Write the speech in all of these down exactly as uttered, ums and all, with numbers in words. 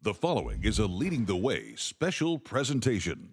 The following is a Leading the Way special presentation.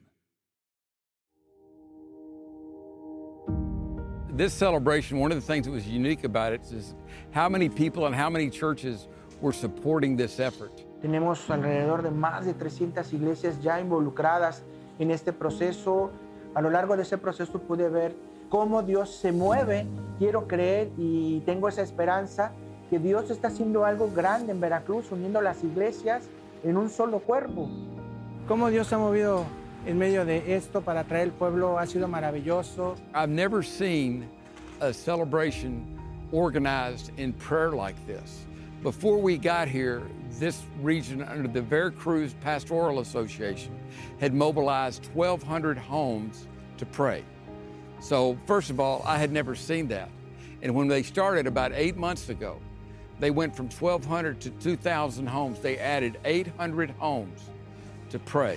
This celebration, one of the things that was unique about it is how many people and how many churches were supporting this effort. Tenemos alrededor de más de trescientas iglesias ya involucradas en este proceso. A lo largo de ese proceso pude ver cómo Dios se mueve. Quiero creer y tengo esa esperanza que Dios está haciendo algo grande en Veracruz, uniendo las iglesias en un solo cuerpo. Cómo Dios se ha movido en medio de esto para atraer al pueblo ha sido maravilloso. I've never seen a celebration organized in prayer like this. Before we got here, this region under the Veracruz Pastoral Association had mobilized twelve hundred homes to pray. So first of all, I had never seen that. And when they started about eight months ago, they went from twelve hundred to two thousand homes. They added eight hundred homes to pray.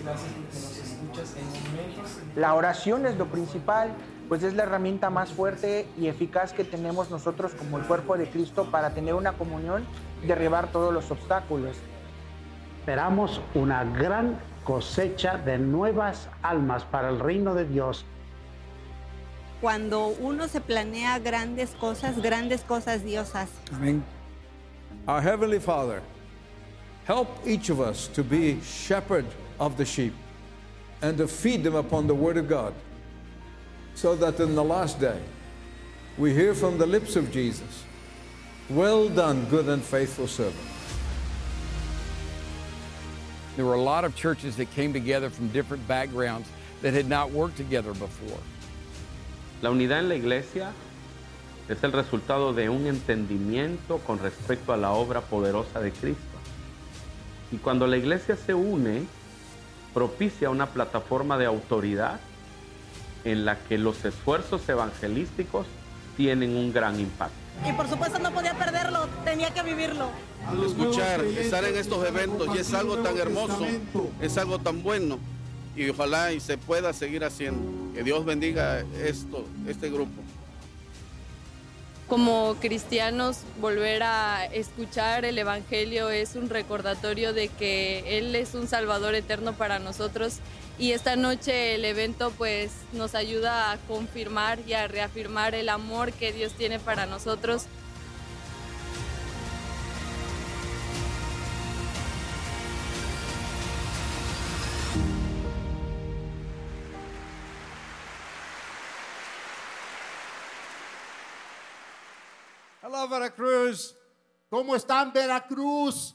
La oración es lo principal, pues es la herramienta más fuerte y eficaz que tenemos nosotros como el cuerpo de Cristo para tener una comunión y derribar todos los obstáculos. Esperamos una gran cosecha de nuevas almas para el reino de Dios. Cuando uno se planea grandes cosas, grandes cosas Dios hace. Amén. Our Heavenly Father, help each of us to be shepherd of the sheep and to feed them upon the Word of God, so that in the last day we hear from the lips of Jesus, "Well done, good and faithful servant." There were a lot of churches that came together from different backgrounds that had not worked together before. La unidad en la iglesia es el resultado de un entendimiento con respecto a la obra poderosa de Cristo. Y cuando la iglesia se une, propicia una plataforma de autoridad en la que los esfuerzos evangelísticos tienen un gran impacto. Y por supuesto no podía perderlo, tenía que vivirlo. Escuchar, estar en estos eventos, y es algo tan hermoso, es algo tan bueno, y ojalá y se pueda seguir haciendo. Que Dios bendiga esto, este grupo. Como cristianos, volver a escuchar el Evangelio es un recordatorio de que Él es un Salvador eterno para nosotros, y esta noche el evento pues nos ayuda a confirmar y a reafirmar el amor que Dios tiene para nosotros. Hello, Veracruz. ¿Cómo están, Veracruz?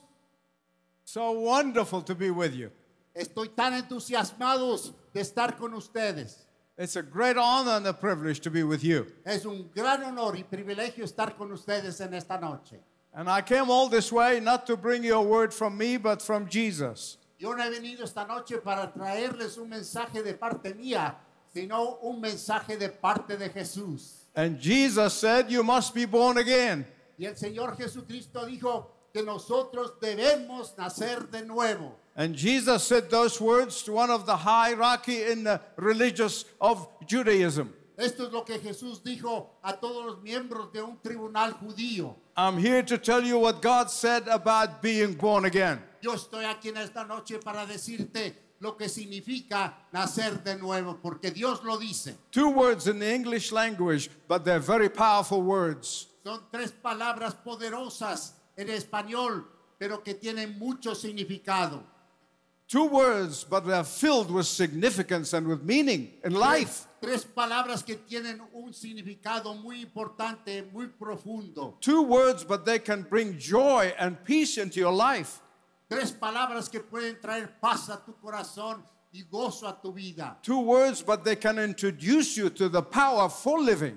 So wonderful to be with you. Estoy tan entusiasmados de estar con ustedes. It's a great honor and a privilege to be with you. Es un gran honor y privilegio estar con ustedes en esta noche. And I came all this way not to bring you a word from me, but from Jesus. Yo no he venido esta noche para traerles un mensaje de parte mía, sino un mensaje de parte de Jesús. And Jesus said, you must be born again. Y el Señor Jesucristo dijo que nosotros debemos nacer de nuevo. And Jesus said those words to one of the hierarchy in the religious of Judaism. Esto es lo que Jesús dijo a todos los miembros de un tribunal judío. I'm here to tell you what God said about being born again. Yo estoy aquí en esta noche para decirte lo que significa nacer de nuevo, porque Dios lo dice. Two words in the English language, but they're very powerful words. Son tres palabras poderosas en español, pero que tienen mucho significado. Two words, but they're filled with significance and with meaning in life. Tres, tres palabras que tienen un significado muy importante, muy profundo. Two words, but they can bring joy and peace into your life. Tres palabras que pueden traer paz a tu corazón y gozo a tu vida. Two words, but they can introduce you to the power for living.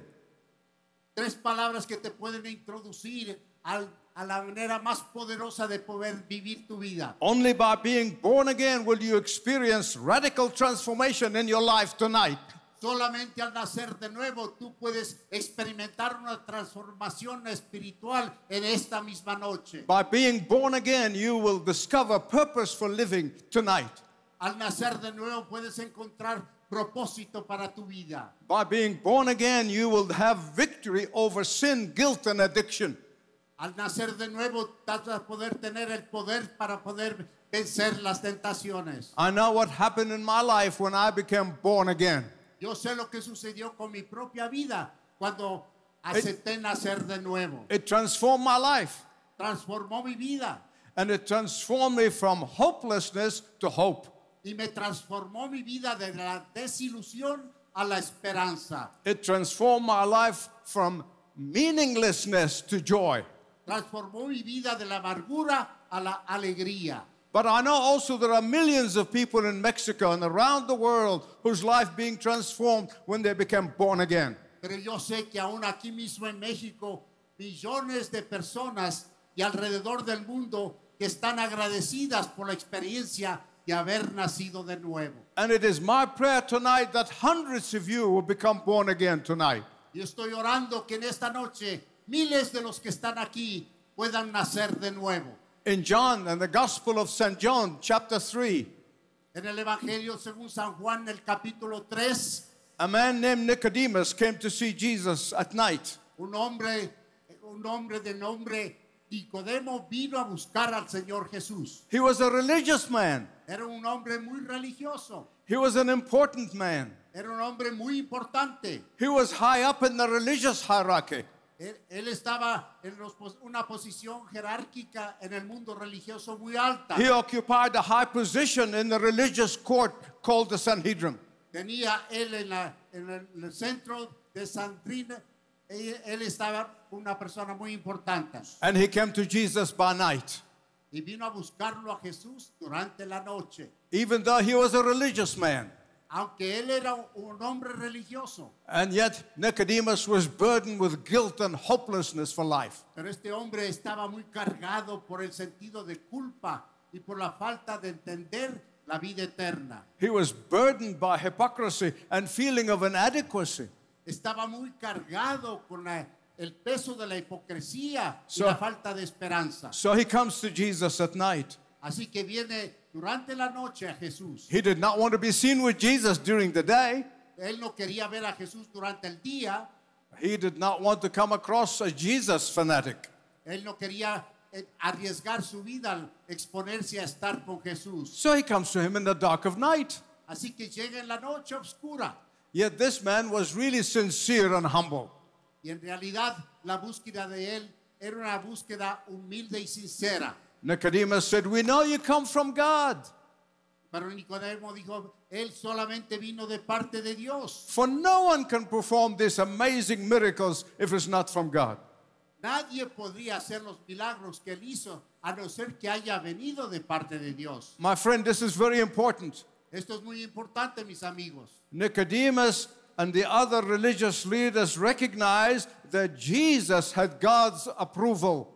Tres palabras que te pueden introducir al, a la manera más poderosa de poder vivir tu vida. Only by being born again will you experience radical transformation in your life tonight. Solamente al nacer de nuevo tú puedes experimentar una transformación espiritual en esta misma noche. By being born again, you will discover purpose for living tonight. Al nacer de nuevo puedes encontrar propósito para tu vida. By being born again, you will have victory over sin, guilt, and addiction. Al nacer de nuevo vas a poder tener el poder para poder vencer las tentaciones. I know what happened in my life when I became born again. Yo sé lo que sucedió con mi propia vida cuando acepté nacer de nuevo. It transformed my life. Transformó mi vida. And it transformed me from hopelessness to hope. Y me transformó mi vida de la desilusión a la esperanza. It transformed my life from meaninglessness to joy. Transformó mi vida de la amargura a la alegría. But I know also there are millions of people in Mexico and around the world whose life being transformed when they became born again. Pero yo sé que aún aquí mismo en México, millones de personas y alrededor del mundo que están agradecidas por la experiencia de haber nacido de nuevo. And it is my prayer tonight that hundreds of you will become born again tonight. Y estoy orando que en esta noche miles de los que están aquí puedan nacer de nuevo. In John, in the Gospel of Saint John, chapter three, En el Evangelio según San Juan, el capítulo tres, a man named Nicodemus came to see Jesus at night. un hombre, un hombre de nombre Nicodemo vino a buscar al Señor Jesús. He was a religious man. Era un hombre muy religioso. He was an important man. Era un hombre muy importante. He was high up in the religious hierarchy. Él, él estaba en los, una posición jerárquica en el mundo religioso muy alta. He occupied a high position in the religious court called the Sanhedrin. Tenía él en, la, en el, en el centro de Sanhedrin, él, él estaba una persona muy importante. And he came to Jesus by night. Y vino a buscarlo a Jesús durante la noche. Even though he was a religious man. Aunque él era un hombre religioso. And yet Nicodemus was burdened with guilt and hopelessness for life. Pero este hombre estaba muy cargado por el sentido de culpa y por la falta de entender la vida eterna. He was burdened by hypocrisy and feeling of inadequacy. Estaba muy cargado con la, el peso de la hipocresía So- y la falta de esperanza. So he comes to Jesus at night. Así que viene durante la noche a Jesús. He did not want to be seen with Jesus during the day. Él no quería ver a Jesús durante el día. He did not want to come across a Jesus fanatic. Él no quería eh, arriesgar su vida al exponerse a estar con Jesús. So he comes to him in the dark of night. Así que llega en la noche oscura. Yet this man was really sincere and humble. Y en realidad la búsqueda de él era una búsqueda humilde y sincera. Nicodemus said, "We know you come from God. Pero Nicodemo dijo, él solamente vino de parte de Dios. For no one can perform these amazing miracles if it's not from God." Nadie podría hacer los milagros que él hizo a no ser que haya venido de parte de Dios. My friend, this is very important. Esto es muy importante, mis amigos. Nicodemus and the other religious leaders recognized that Jesus had God's approval.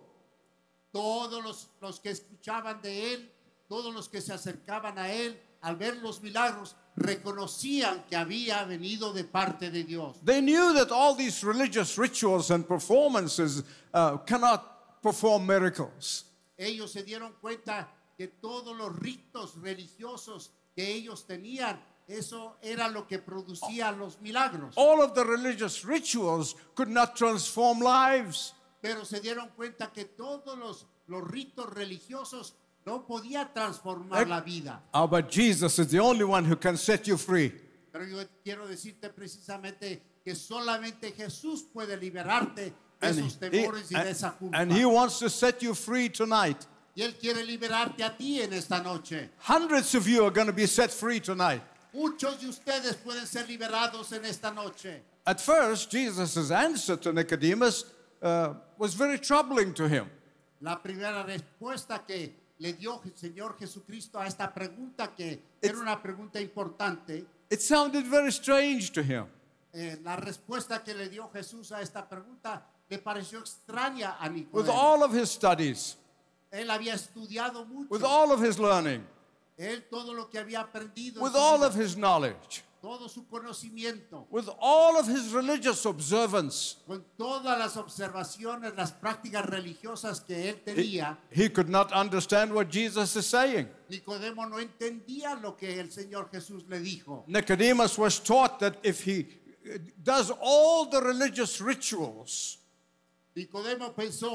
Todos los, los que escuchaban de él, todos los que se acercaban a él, al ver los milagros, reconocían que había venido de parte de Dios. They knew that all these religious rituals and performances uh, cannot perform miracles. Ellos se dieron cuenta que todos los ritos religiosos que ellos tenían, eso era lo que producía los milagros. All of the religious rituals could not transform lives. Pero se dieron cuenta que todos los, los ritos religiosos no podían transformar la vida. Oh, but Jesus is the only one who can set you free. Pero yo quiero decirte precisamente que solamente Jesús puede liberarte de esos he, temores y de esa and, culpa. and he wants to set you free tonight. Y Él quiere liberarte a ti en esta noche. Hundreds of you are going to be set free tonight. Muchos de ustedes pueden ser liberados en esta noche. At first, Jesus' answer to Nicodemus uh, was very troubling to him. La primera respuesta que le dio el Señor Jesucristo a esta pregunta, que era una pregunta importante, It sounded very strange to him. eh, la respuesta que le dio Jesús a esta pregunta le pareció extraña a With Nicodemo. all of his studies, Él había estudiado mucho. with all of his learning, Él todo lo que había aprendido, en with su all vida, of his knowledge, todo su conocimiento, with all of his religious observance, con todas las observaciones, las prácticas religiosas que él tenía, he could not understand what Jesus is saying. Nicodemo no entendía lo que el Señor Jesús le dijo. Nicodemus was taught that if he does all the religious rituals, Nicodemo pensó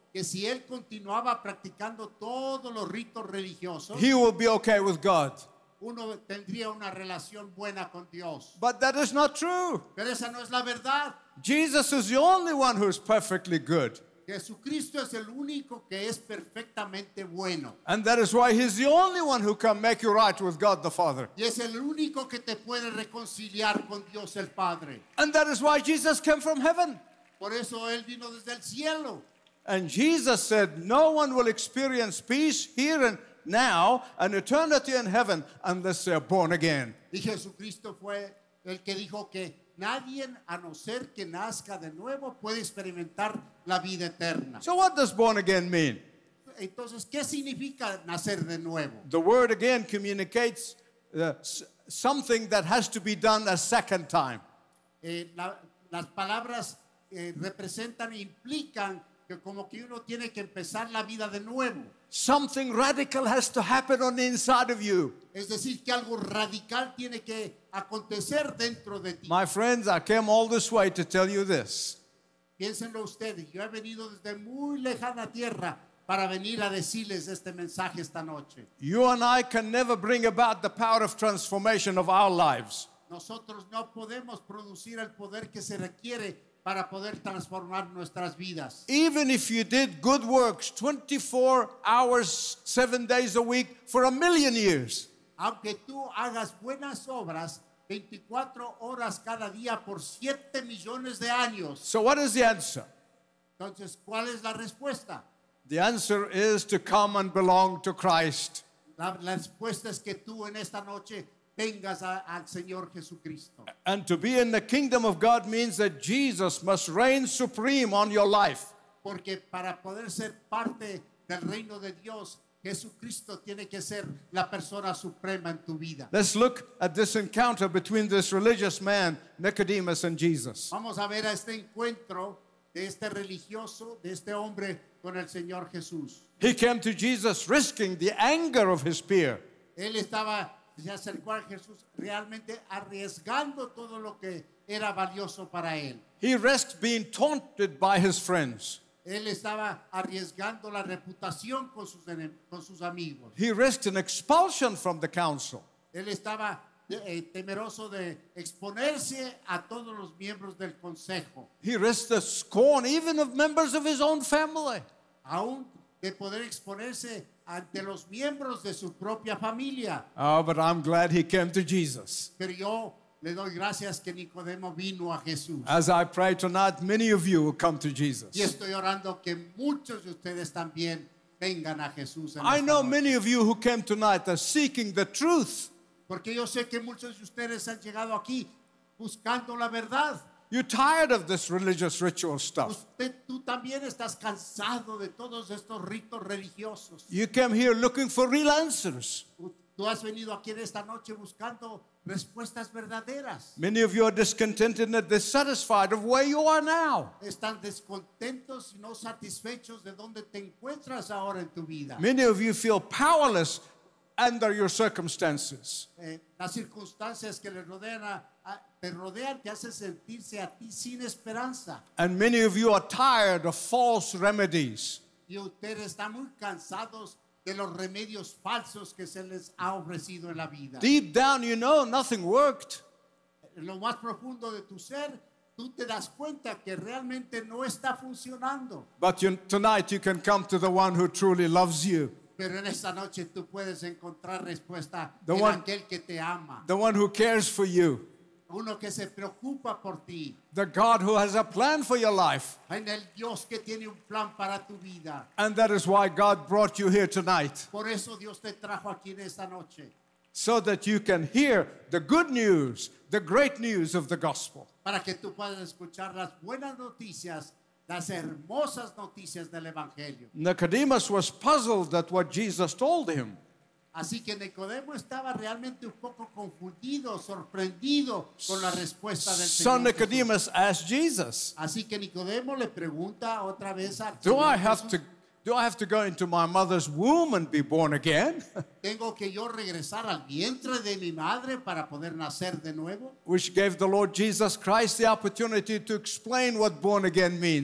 que si él continuaba practicando todos los ritos religiosos, he will be okay with God. uno tendría una relación buena con Dios. But that is not true. Pero esa no es la verdad. Jesus is the only one who is perfectly good. Jesucristo es el único que es perfectamente bueno. And that is why he's the only one who can make you right with God the Father. Y es el único que te puede reconciliar con Dios el Padre. And that is why Jesus came from heaven. Por eso él vino desde el cielo. And Jesus said, no one will experience peace here and now and eternity in heaven unless they are born again. Y Jesucristo fue el que dijo que nadie, a no ser que nazca de nuevo, puede experimentar la vida eterna. So what does born again mean? Entonces, ¿qué significa nacer de nuevo? The word again communicates uh, s- something that has to be done a second time. Eh, la- las palabras eh, representan e implican que como que uno tiene que empezar la vida de nuevo. Something radical has to happen on the inside of you. Es decir, que algo radical tiene que acontecer dentro de ti. My friends, I came all this way to tell you this. Piénsenlo ustedes, yo he venido desde muy lejana tierra para venir a decirles este mensaje esta noche. You and I can never bring about the power of transformation of our lives. Nosotros no podemos producir el poder que se requiere para poder transformar nuestras vidas. Even if you did good works twenty-four hours, seven days a week for a million years, Aunque tú hagas buenas obras veinticuatro horas cada día por siete millones de años. so what is the answer? Entonces, ¿cuál es la respuesta? The answer is to come and belong to Christ. La, la respuesta es que tú en esta noche vengas a- al Señor Jesucristo. And to be in the kingdom of God means that Jesus must reign supreme on your life. Porque para poder ser parte del reino de Dios, Jesucristo tiene que ser la persona suprema en tu vida. Let's look at this encounter between this religious man, Nicodemus, and Jesus. Vamos a ver a este encuentro de este religioso, de este hombre con el Señor Jesús. He came to Jesus risking the anger of his peer. Él estaba, se acercó a Jesús realmente arriesgando todo lo que era valioso para él. He risked being taunted by his friends. Él estaba arriesgando la reputación con sus, enem- con sus amigos. He risked an expulsion from the council. Él estaba eh, temeroso de exponerse a todos los miembros del consejo, He risked the scorn even of members of his own family. aún de poder exponerse ante los miembros de su propia familia. Oh, but I'm glad he came to Jesus. Pero yo le doy gracias que Nicodemo vino a Jesús. As I pray tonight, many of you will come to Y Jesus. estoy orando que muchos de ustedes también vengan a Jesús. En I esta know noche. many of you who came tonight are seeking the truth. Porque yo sé que muchos de ustedes han llegado aquí buscando la verdad. You're tired of this religious ritual stuff. Usted, tú también estás cansado de todos estos ritos religiosos. You came here looking for real answers. Tú has venido aquí en esta noche buscando respuestas verdaderas. Many of you are discontented and dissatisfied of where you are now. Están descontentos y no satisfechos de dónde te encuentras ahora en tu vida. Many of you feel powerless under your circumstances. Eh, las circunstancias que le rodean a, a- te rodean te hacen sentirse a ti sin esperanza. And many of you are tired of false remedies. Y ustedes están muy cansados de los remedios falsos que se les ha ofrecido en la vida. Deep down, you know nothing worked. En lo más profundo de tu ser, tú te das cuenta que realmente no está funcionando. But you, tonight you can come to the one who truly loves you, Pero en esta noche tú puedes encontrar respuesta The en one- aquel que te ama. the one who cares for you, Uno que se preocupa por ti. the God who has a plan for your life. En el Dios que tiene un plan para tu vida. And that is why God brought you here tonight, Por eso Dios te trajo aquí en esta noche. so that you can hear the good news, the great news of the gospel. Para que tú puedas escuchar las buenas noticias, las hermosas noticias del Evangelio. Nicodemus was puzzled at what Jesus told him. Así que Nicodemo estaba realmente un poco confundido, sorprendido con la respuesta del So Señor Jesús. Nicodemus asked Jesus, Así que Nicodemo le pregunta otra vez al do Señor I have Jesús, to do I have to go into my mother's womb and be born again? ¿tengo que yo regresar al vientre de mi madre para poder nacer de nuevo? Which gave the Lord Jesus Christ the opportunity to explain what born again means.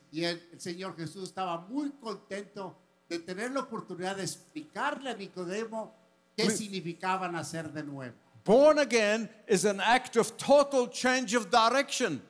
Y el, el Señor Jesús estaba muy contento de tener la oportunidad de explicarle a Nicodemo qué significaba nacer de nuevo. Born again is an act of total change of direction.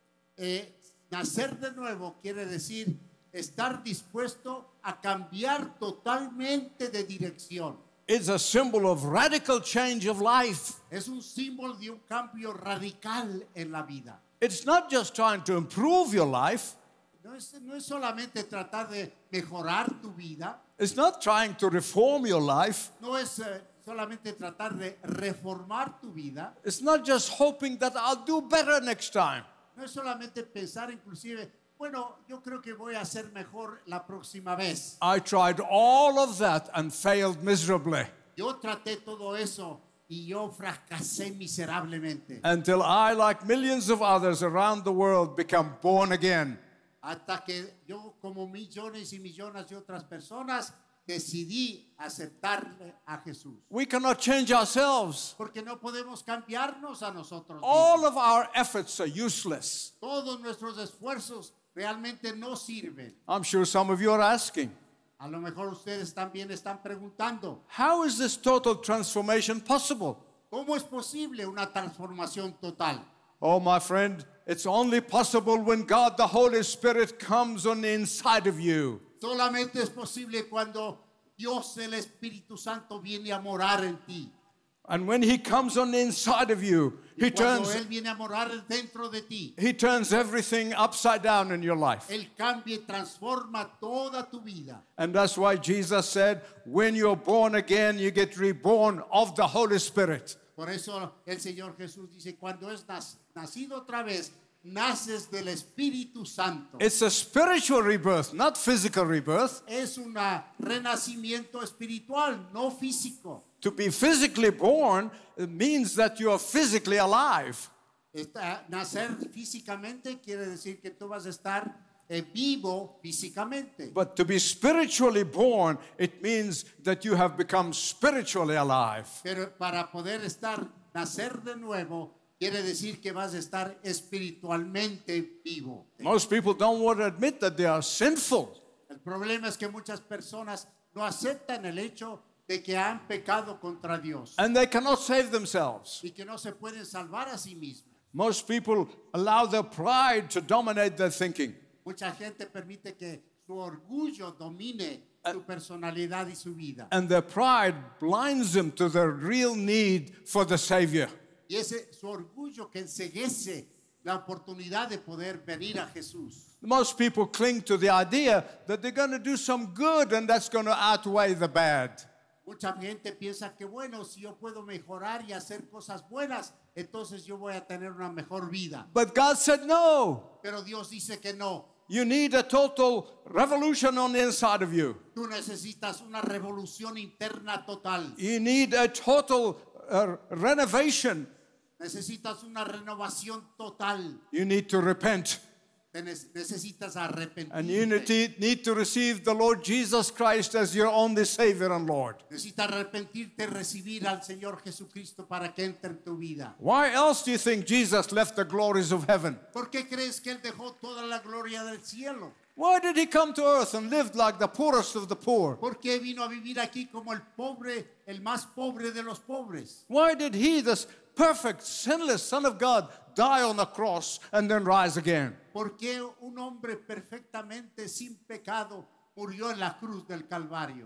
Eh, nacer de nuevo quiere decir estar dispuesto a cambiar totalmente de dirección. It's a symbol of radical change of life. Es un símbolo de un cambio radical en la vida. It's not just trying to improve your life. No es, no es solamente tratar de mejorar tu vida. It's not trying to reform your life. No es eh, solamente tratar de reformar tu vida. It's not just hoping that I'll do better next time. No es solamente pensar inclusive, bueno, yo creo que voy a hacer mejor la próxima vez. I tried all of that and failed miserably. Yo traté todo eso y yo fracasé miserablemente. Until I, like millions of others around the world, become born again. Hasta que yo, como millones y millones de otras personas, decidí aceptarle a Jesús. We cannot change ourselves. Porque no podemos cambiarnos a nosotros mismos. All of our efforts are useless. Todos nuestros esfuerzos realmente no sirven. I'm sure some of you are asking, A lo mejor ustedes también están preguntando, how is this total transformation possible? ¿cómo es posible una transformación total? Oh, my friend, it's only possible when God the Holy Spirit comes on the inside of you. Solamente es posible cuando Dios el Espíritu Santo viene a morar en ti. And when he comes on the inside of you, he Cuando turns, Él viene a morar dentro de ti, he turns everything upside down in your life. Él cambia y transforma toda tu vida. And that's why Jesus said, when you're born again, you get reborn of the Holy Spirit. Por eso el Señor Jesús dice, cuando es nac- nacido otra vez, naces del Espíritu Santo. It's a spiritual rebirth, not physical rebirth. Es un renacimiento espiritual, no físico. To be physically born it means that you are physically alive. Está- nacer físicamente quiere decir que tú vas a estar eh, vivo físicamente. But to be spiritually born, it means that you have become spiritually alive. Pero para poder estar, nacer de nuevo, quiere decir que vas a estar espiritualmente vivo. Most people don't want to admit that they are sinful. El problema es que muchas personas no aceptan el hecho de que han pecado contra Dios And they cannot save themselves. y que no se pueden salvar a sí mismos. Most people allow their pride to dominate their thinking. Mucha gente permite que su orgullo domine su personalidad y su vida. And their pride blinds them to their real need for the Savior. Y ese su orgullo que enceguece la oportunidad de poder venir a Jesús. Most people cling to the idea that they're going to do some good and that's going to outweigh the bad. Mucha gente piensa que bueno, si yo puedo mejorar y hacer cosas buenas, entonces yo voy a tener una mejor vida. But God said no. Pero Dios dice que no. You need a total revolution on the inside of you. Tú necesitas una revolución interna total. You need a total uh, renovation. Necesitas una renovación total. You need to repent. Te ne- necesitas And you need arrepentirte. to, need to receive the Lord Jesus Christ as your only Savior and Lord. Necesitas arrepentirte y recibir al Señor Jesucristo para que entre en tu vida. Why else do you think Jesus left the glories of heaven? ¿Por qué crees que Él dejó toda la gloria del cielo? Why did he come to earth and live like the poorest of the poor? ¿Por qué vino a vivir aquí como el pobre, el más pobre de los pobres? Why did he, this perfect, sinless Son of God, die on the cross and then rise again? ¿Por qué un hombre perfectamente sin pecado murió en la cruz del Calvario?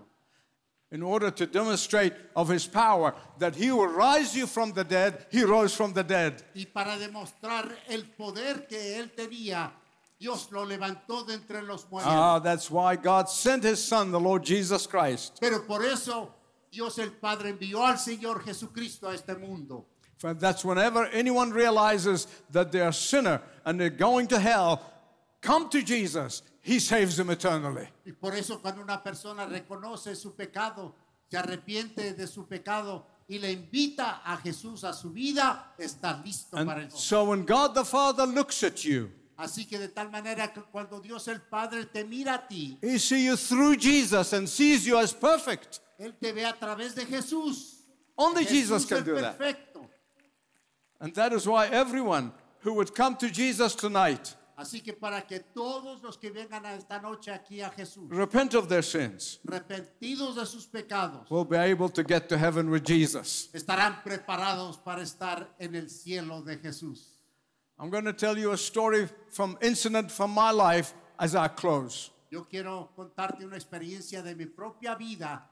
In order to demonstrate of his power that he will rise you from the dead, he rose from the dead. Y para demostrar el poder que él tenía, Dios lo levantó de entre los muertos. Ah, that's why God sent his Son, the Lord Jesus Christ. Pero por eso Dios el Padre envió al Señor Jesucristo a este mundo. For that's whenever anyone realizes that they're a sinner and they're going to hell, come to Jesus. He saves them eternally. Y por eso cuando una persona reconoce su pecado, se arrepiente de su pecado y le invita a Jesús a su vida, está listo para el And so when God the Father looks at you, Así que de tal manera que cuando Dios el Padre te mira a ti, he sees you through Jesus and sees you as perfect. Él te ve a través de Jesús. Only Jesús Jesus can es do that. perfecto. And that is why everyone who would come to Jesus tonight Así que para que todos los que vengan a esta noche aquí a Jesús, repent of their sins, arrepentidos de sus pecados, will be able to get to heaven with Jesus. estarán preparados para estar en el cielo de Jesús. I'm going to tell you a story from incident from my life as I close. Yo quiero contarte una experiencia de mi propia vida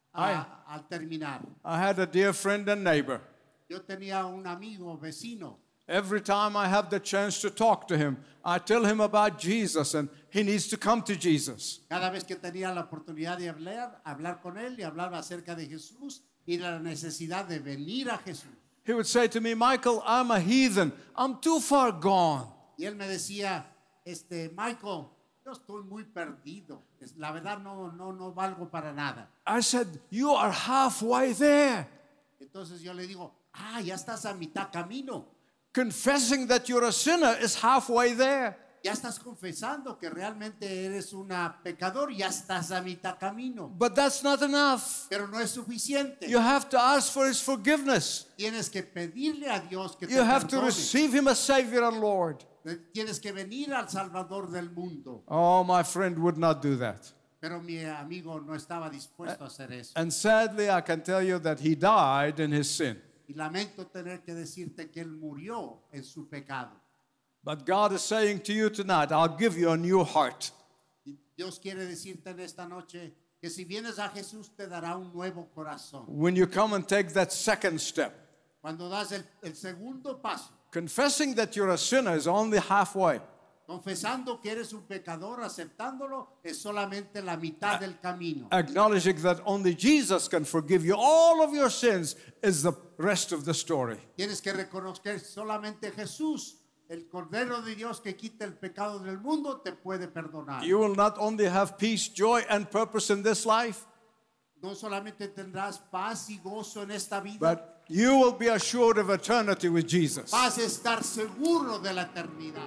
a, al terminar. I had a dear friend and neighbor. Yo tenía un amigo vecino. Every time I have the chance to talk to him, I tell him about Jesus and he needs to come to Jesus. Cada vez que tenía la oportunidad de hablar, hablar con él y hablaba acerca de Jesús y la necesidad de venir a Jesús. He would say to me, Michael, I'm a heathen. I'm too far gone. Y él me decía, este, Michael, yo estoy muy perdido. La verdad no, no, no valgo para nada. I said, you are halfway there. Entonces yo le digo, ah, ya estás a mitad camino. Confessing that you're a sinner is halfway there. Ya estás confesando que realmente eres una pecador, ya estás a mitad camino. But that's not enough. Pero no es suficiente. You have to ask for his forgiveness. Tienes que pedirle a Dios que te You have to perdone. receive him as Savior and Lord. Tienes que venir al Salvador del mundo. Oh, my friend would not do that. Pero mi amigo no estaba dispuesto a hacer eso. And sadly, I can tell you that he died in his sin. Y lamento tener que decirte que él murió en su pecado. But God is saying to you tonight, I'll give you a new heart. Y Dios quiere decirte en esta noche que si vienes a Jesús te dará un nuevo corazón. When you come and take that second step, Cuando das el, el segundo paso, confessing that you're a sinner is only halfway. confesando que eres un pecador, aceptándolo, es solamente la mitad del camino. Acknowledging that only Jesus can forgive you all of your sins is the rest of the story. Tienes que reconocer solamente Jesús, el Cordero de Dios que quita el pecado del mundo, te puede perdonar. You will not only have peace, joy, and purpose in this life, No solamente tendrás paz y gozo en esta vida, but you will be assured of eternity with Jesus. vas a estar seguro de la eternidad.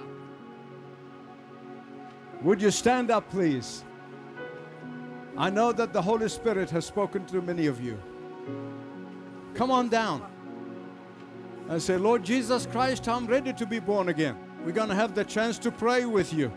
Would you stand up, please? I know that the Holy Spirit has spoken to many of you. Come on down and say, Lord Jesus Christ, I'm ready to be born again. We're going to have the chance to pray with you.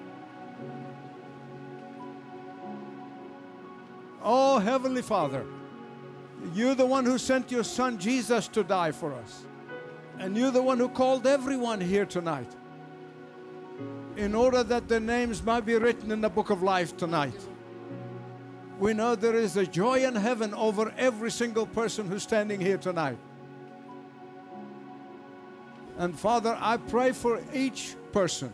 Oh, Heavenly Father, you're the one who sent your Son Jesus to die for us. And you're the one who called everyone here tonight in order that their names might be written in the book of life tonight. We know there is a joy in heaven over every single person who's standing here tonight. And Father, I pray for each person.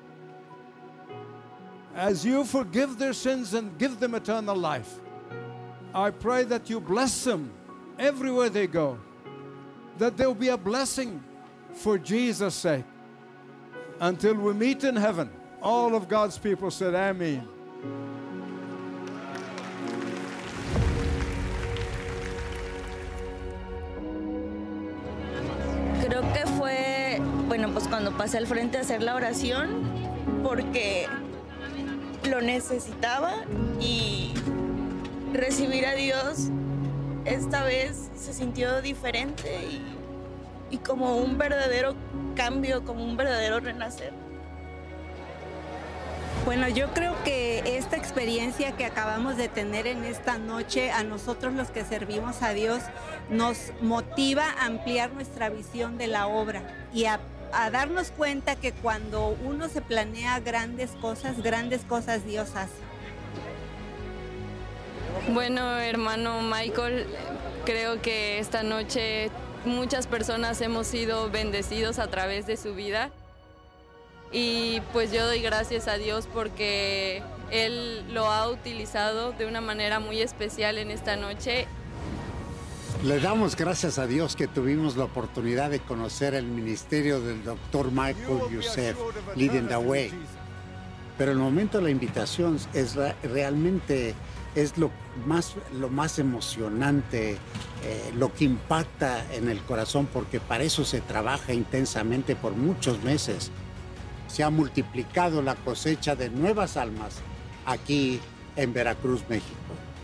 As you forgive their sins and give them eternal life, I pray that you bless them everywhere they go, that there will be a blessing for Jesus' sake. Until we meet in heaven, all of God's people said, Amen. Creo que fue, bueno, pues cuando pasé al frente a hacer la oración, porque lo necesitaba y recibir a Dios esta vez se sintió diferente y, y como un verdadero cambio, como un verdadero renacer. Bueno, yo creo que esta experiencia que acabamos de tener en esta noche, a nosotros los que servimos a Dios, nos motiva a ampliar nuestra visión de la obra y a, a darnos cuenta que cuando uno se planea grandes cosas, grandes cosas Dios hace. Bueno, hermano Michael, creo que esta noche muchas personas hemos sido bendecidos a través de su vida y pues yo doy gracias a Dios porque Él lo ha utilizado de una manera muy especial en esta noche. Le damos gracias a Dios que tuvimos la oportunidad de conocer el ministerio del doctor Michael Youssef, Leading the Way. Pero el momento de la invitación es re- realmente es lo más, lo más emocionante, eh, lo que impacta en el corazón, porque para eso se trabaja intensamente por muchos meses. Se ha multiplicado la cosecha de nuevas almas aquí en Veracruz, México.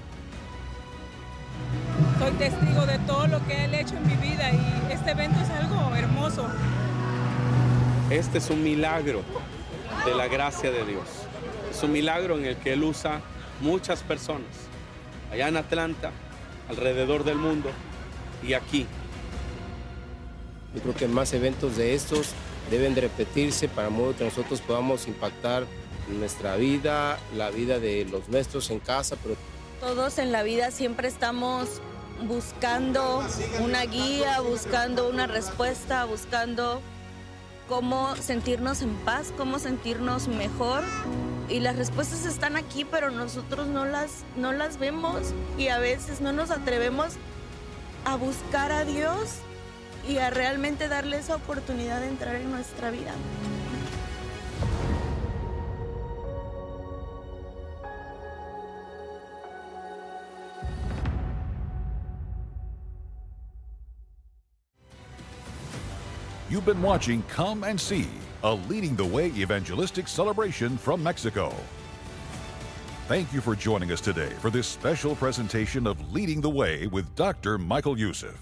Soy testigo de todo lo que Él ha hecho en mi vida y este evento es algo hermoso. Este es un milagro de la gracia de Dios. Es un milagro en el que Él usa muchas personas, allá en Atlanta, alrededor del mundo y aquí. Yo creo que más eventos de estos deben de repetirse para modo que nosotros podamos impactar nuestra vida, la vida de los nuestros en casa. Pero todos en la vida siempre estamos buscando una guía, buscando una respuesta, buscando cómo sentirnos en paz, cómo sentirnos mejor. Y las respuestas están aquí, pero nosotros no las, no las vemos y a veces no nos atrevemos a buscar a Dios y a realmente darle esa oportunidad de entrar en nuestra vida. You've been watching Come and See, a Leading the Way evangelistic celebration from Mexico. Thank you for joining us today for this special presentation of Leading the Way with Doctor Michael Youssef.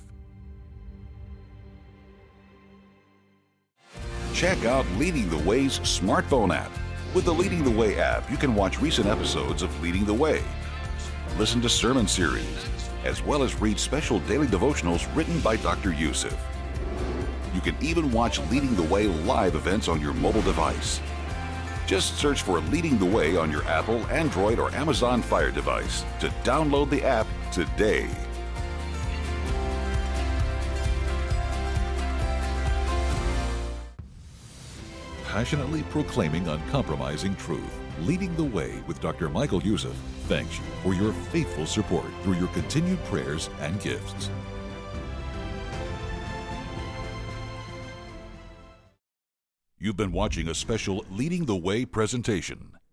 Check out Leading the Way's smartphone app. With the Leading the Way app, you can watch recent episodes of Leading the Way, listen to sermon series, as well as read special daily devotionals written by Doctor Youssef. You can even watch Leading the Way live events on your mobile device. Just search for Leading the Way on your Apple, Android, or Amazon Fire device to download the app today. Passionately proclaiming uncompromising truth, Leading the Way with Doctor Michael Youssef thanks you for your faithful support through your continued prayers and gifts. You've been watching a special Leading the Way presentation.